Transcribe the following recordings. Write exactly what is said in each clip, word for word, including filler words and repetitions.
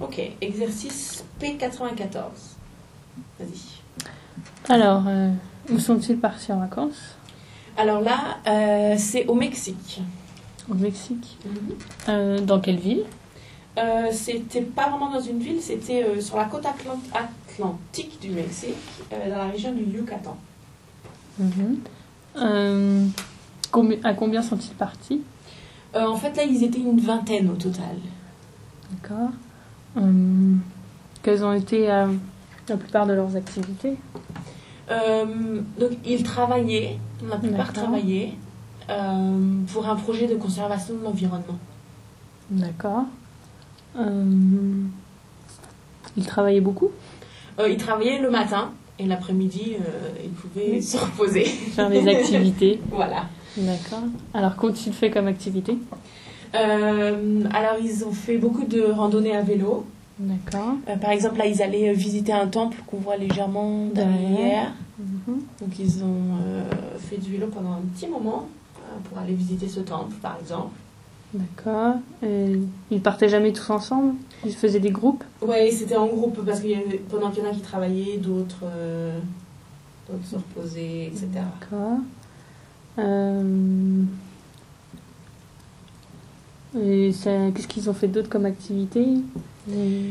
Ok, exercice P quatre-vingt-quatorze. Vas-y. Alors, euh, où sont-ils partis en vacances? Alors là, euh, c'est au Mexique. Au Mexique. Mm-hmm. Euh, dans quelle ville? euh, C'était pas vraiment dans une ville, c'était euh, sur la côte atlant- atlantique du Mexique, euh, dans la région du Yucatan. Mm-hmm. euh, combi- À combien sont-ils partis? Euh, en fait, là, ils étaient une vingtaine au total. D'accord. Euh, quelles ont été euh, la plupart de leurs activités? Euh, donc, ils travaillaient, la plupart D'accord. travaillaient, euh, pour un projet de conservation de l'environnement. D'accord. Euh, ils travaillaient beaucoup? Euh, ils travaillaient le matin et l'après-midi, euh, ils pouvaient se reposer. Faire des activités. Voilà. D'accord. Alors, qu'ont-ils fait comme activité? Euh, alors, ils ont fait beaucoup de randonnées à vélo. D'accord. Euh, par exemple, là, ils allaient visiter un temple qu'on voit légèrement derrière. Mhm. Donc, ils ont euh, fait du vélo pendant un petit moment euh, pour aller visiter ce temple, par exemple. D'accord. Et ils partaient jamais tous ensemble? Ils faisaient des groupes? Oui, c'était en groupe parce qu'il y avait, pendant qu'il y en a qui travaillaient, d'autres, euh, d'autres se reposaient, et cetera. D'accord. Euh... Et ça... Qu'est-ce qu'ils ont fait d'autre comme activité? Et...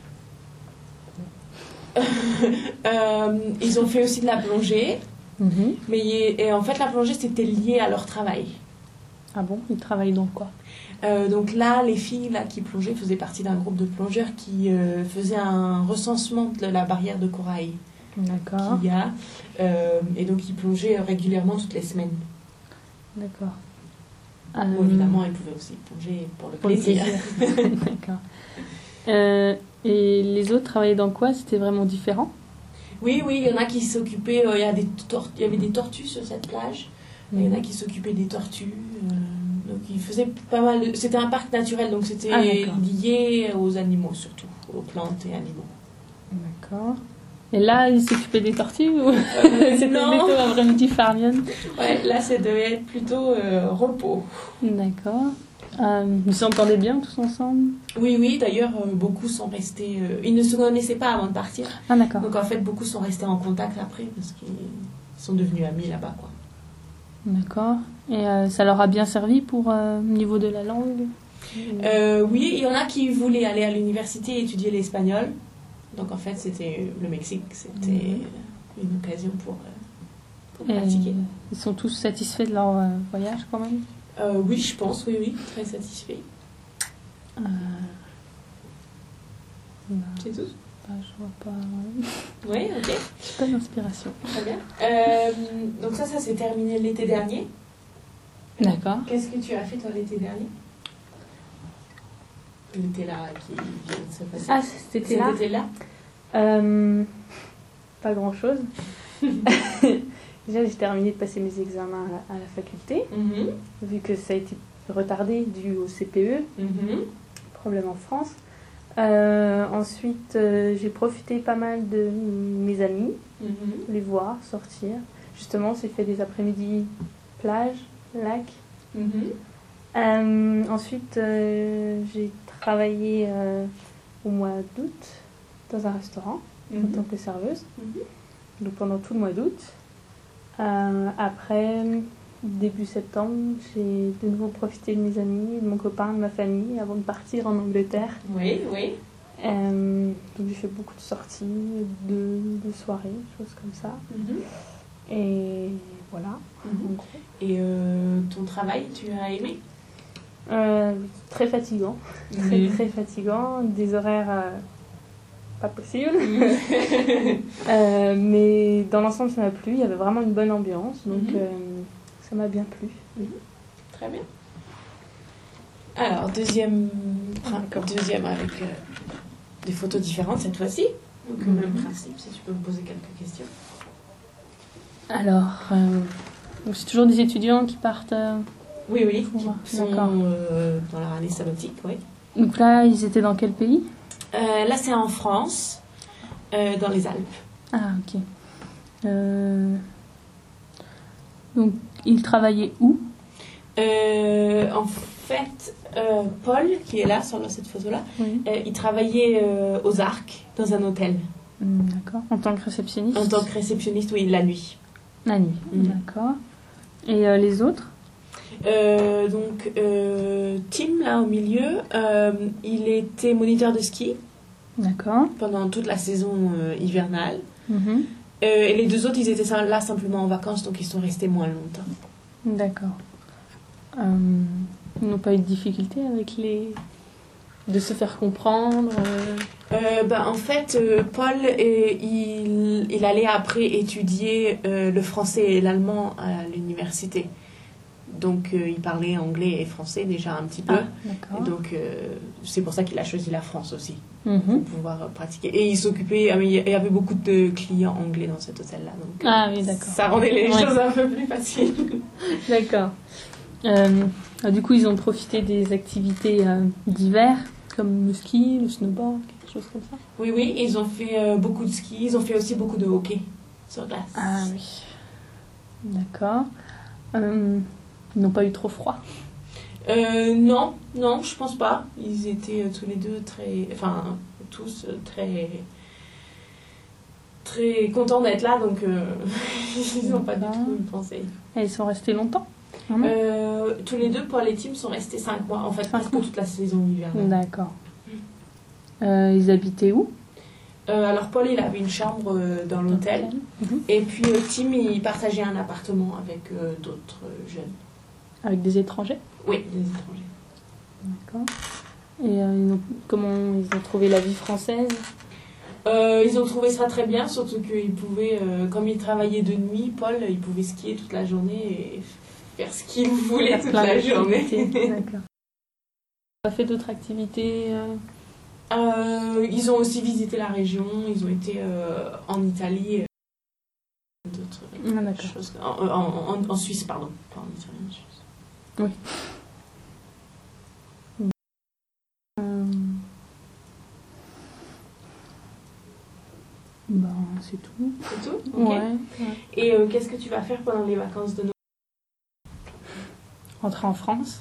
euh, ils ont fait aussi de la plongée, Mhm. mais et en fait, la plongée, c'était lié à leur travail. Ah bon? Ils travaillent dans quoi? Euh, donc là, les filles là, qui plongeaient faisaient partie d'un groupe de plongeurs qui euh, faisait un recensement de la barrière de corail D'accord. qu'il y a. Euh, et donc, ils plongeaient régulièrement toutes les semaines. D'accord. Bon, Euh, évidemment, ils pouvaient aussi plonger pour le pour le plaisir. plaisir. D'accord. Euh, et les autres travaillaient dans quoi? C'était vraiment différent? Oui, oui, il y en a qui s'occupaient... euh, il y a des tor- il y avait des tortues sur cette plage. Il y en a qui s'occupaient des tortues. euh, donc, ils faisaient pas mal... de- C'était un parc naturel, donc c'était Ah, d'accord. lié aux animaux, surtout. Aux plantes et animaux. D'accord. Et là, ils s'occupaient des tortues ou Euh, c'était non. plutôt après-midi farnienne? Ouais, là, ça devait être plutôt euh, repos. D'accord. Euh, ils s'entendaient bien tous ensemble? Oui, oui, d'ailleurs, euh, beaucoup sont restés... euh, ils ne se connaissaient pas avant de partir. Ah, d'accord. Donc, en fait, beaucoup sont restés en contact après, parce qu'ils sont devenus amis là-bas, quoi. D'accord. Et euh, ça leur a bien servi pour euh, niveau de la langue? Euh, oui, il y en a qui voulaient aller à l'université et étudier l'espagnol. Donc, en fait, c'était le Mexique, c'était Mhm. une occasion pour, euh, pour Et pratiquer. ils sont tous satisfaits de leur euh, voyage quand même? Euh, oui, je pense, oui, oui, très satisfait. Euh... bah, C'est tout. bah, je vois pas. Ouais. Oui, ok, J'ai pas d'inspiration. très bien. Euh, donc ça, ça s'est terminé l'été dernier. D'accord. Qu'est-ce que tu as fait, toi, l'été dernier? L'été là qui vient de se passer. Ah, c'était là? Cet été-là. Euh, pas grand chose. Déjà, j'ai terminé de passer mes examens à la, à la faculté, Mhm, vu que ça a été retardé dû au C P E, mhm, problème en France. Euh, ensuite, euh, j'ai profité pas mal de mes amis, mhm. les voir, sortir. Justement, j'ai fait des après-midi plage, lac. Mhm. Euh, ensuite, euh, j'ai travaillé euh, au mois d'août dans un restaurant en Mhm. tant que serveuse, Mhm. donc pendant tout le mois d'août. Euh, après, début septembre, j'ai de nouveau profité de mes amis, de mon copain, de ma famille avant de partir en Angleterre. Oui, oui. Euh, donc j'ai fait beaucoup de sorties, de, de soirées, choses comme ça. Mhm. Et voilà, Mhm. en gros. Et euh, ton travail, tu as aimé? Euh, très fatigant, très Mhm. très fatigant, des horaires euh, pas possibles. Mhm. Euh, mais dans l'ensemble, ça m'a plu. Il y avait vraiment une bonne ambiance, donc Mhm. euh, ça m'a bien plu. Très bien. Alors, deuxième, D'accord. deuxième avec euh, des photos différentes cette fois-ci. Donc, le Mhm. même principe, si tu peux me poser quelques questions. Alors, euh, donc c'est toujours des étudiants qui partent. euh, Oui, oui, Pour- qui sont d'accord. euh, dans leur année sabbatique, oui. Donc là, ils étaient dans quel pays? Euh, là, c'est en France, euh, dans les Alpes. Ah, ok. Euh, Donc, ils travaillaient où? Euh, en fait, fait, euh, Paul, qui est là, sur cette photo-là, Oui. euh, il travaillait euh, aux Arcs, dans un hôtel. Mm, d'accord. En tant que réceptionniste? En tant que réceptionniste, oui, la nuit. La nuit, Mm. d'accord. Et euh, les autres? Euh, donc, euh, Tim, là, au milieu, euh, il était moniteur de ski D'accord. pendant toute la saison euh, hivernale. Mhm. Euh, et les deux autres, ils étaient là simplement en vacances, donc ils sont restés moins longtemps. D'accord. Euh, ils n'ont pas eu de difficulté avec les... de se faire comprendre euh... Euh, ben, en fait, euh, Paul, euh, il, il allait après étudier euh, le français et l'allemand à l'université. Donc, euh, il parlait anglais et français déjà un petit peu. Ah, d'accord. Et donc, euh, c'est pour ça qu'il a choisi la France aussi, Mhm. pour pouvoir euh, pratiquer. Et il s'occupait, ah, mais il y avait beaucoup de clients anglais dans cet hôtel-là. Donc, euh, Ah oui, d'accord. ça rendait les Ouais. choses un peu plus faciles. D'accord. Euh, ah, du coup, ils ont profité des activités euh, d'hiver, comme le ski, le snowboard, quelque chose comme ça. Oui, oui, ils ont fait euh, beaucoup de ski. Ils ont fait aussi beaucoup de hockey sur glace. Ah oui. D'accord. Euh, ils n'ont pas eu trop froid. Euh, non, non, je pense pas. Ils étaient euh, tous les deux très, enfin tous euh, très, très contents d'être là, donc euh, ils n'ont pas du tout eu pensé. Et ils sont restés longtemps, vraiment? Euh, tous les deux, Paul et Tim, sont restés cinq mois, en fait, Cinq presque mois. toute la saison hivernale. D'accord. Euh, ils habitaient où? Euh, alors Paul, il avait une chambre euh, dans l'hôtel, Mhm. et puis euh, Tim, il partageait un appartement avec euh, d'autres euh, jeunes. Avec des étrangers? Oui, des étrangers. D'accord. Et euh, ils ont- comment ils ont trouvé la vie française? Euh, ils ont trouvé ça très bien, surtout qu'ils pouvaient, euh, comme ils travaillaient de nuit, Paul, il pouvait skier toute la journée et faire ce qu'il voulait Faire toute plein la d'activités. journée. D'accord. Ils ont fait d'autres activités euh, Euh, ils ont aussi visité la région, ils ont été euh, en Italie, et d'autres Ah, d'accord. choses. En, en, en- en Suisse, pardon. Pas en Italie, en Suisse. Oui. Euh, Ben, c'est tout. C'est tout? Ok. Ouais. ouais. Et euh, qu'est-ce que tu vas faire pendant les vacances de Noël? Rentrer en France,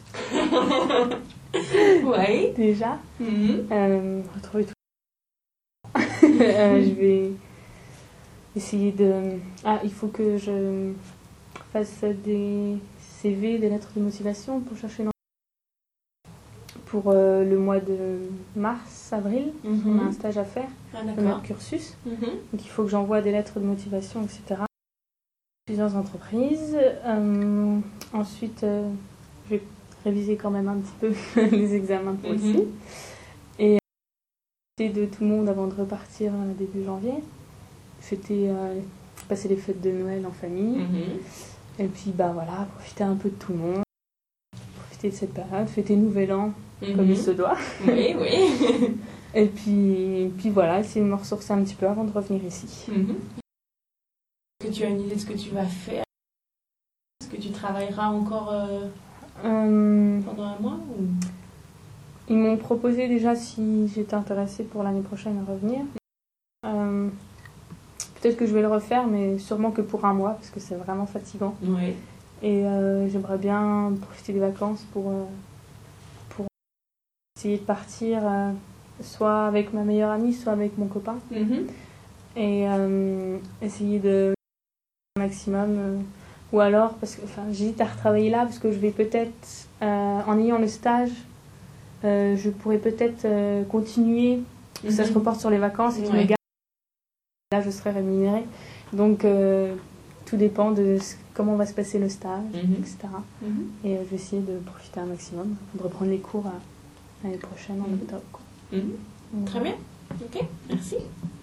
Ouais. déjà. Mhm. Euh, retrouver tout. Euh, je vais essayer de... Ah, il faut que je fasse des C V, des lettres de motivation pour chercher une... Pour euh, le mois de mars, avril. Mhm. On a un stage à faire, Ah, le d'accord. même cursus. Mhm. Donc il faut que j'envoie des lettres de motivation, et cetera. Plusieurs entreprises. Euh, ensuite, euh, je vais réviser quand même un petit peu les examens pour Mhm. ici. Et profiter de tout le monde avant de repartir euh, début janvier. Fêter, euh, passer les fêtes de Noël en famille. Mhm. Et puis bah voilà, profiter un peu de tout le monde. Profiter de cette période, fêter Nouvel An comme Mhm. il se doit. Oui, oui. Et puis, et puis voilà, essayer de me ressourcer un petit peu avant de revenir ici. Mhm. Est-ce que tu as une idée de ce que tu vas faire? Est-ce que tu travailleras encore euh, Euh, pendant un mois ou... Ils m'ont proposé déjà si j'étais intéressée pour l'année prochaine à revenir. Euh, peut-être que je vais le refaire, mais sûrement que pour un mois, parce que c'est vraiment fatigant. Oui. Et euh, j'aimerais bien profiter des vacances pour, euh, pour essayer de partir euh, soit avec ma meilleure amie, soit avec mon copain. Mhm. Et euh, essayer de un maximum. euh, ou alors, parce que enfin, j'hésite à retravailler là, parce que je vais peut-être, euh, en ayant le stage, euh, je pourrais peut-être euh, continuer. Que ça se Mhm. reporte sur les vacances et que je Ouais. me garde. Là, je serai rémunérée. Donc, euh, tout dépend de ce- comment va se passer le stage, Mhm. et cetera. Mhm. Et euh, je vais essayer de profiter un maximum, de reprendre les cours euh, l'année prochaine en Mhm. octobre. quoi. Mhm. Donc, Très bien. Ok, merci.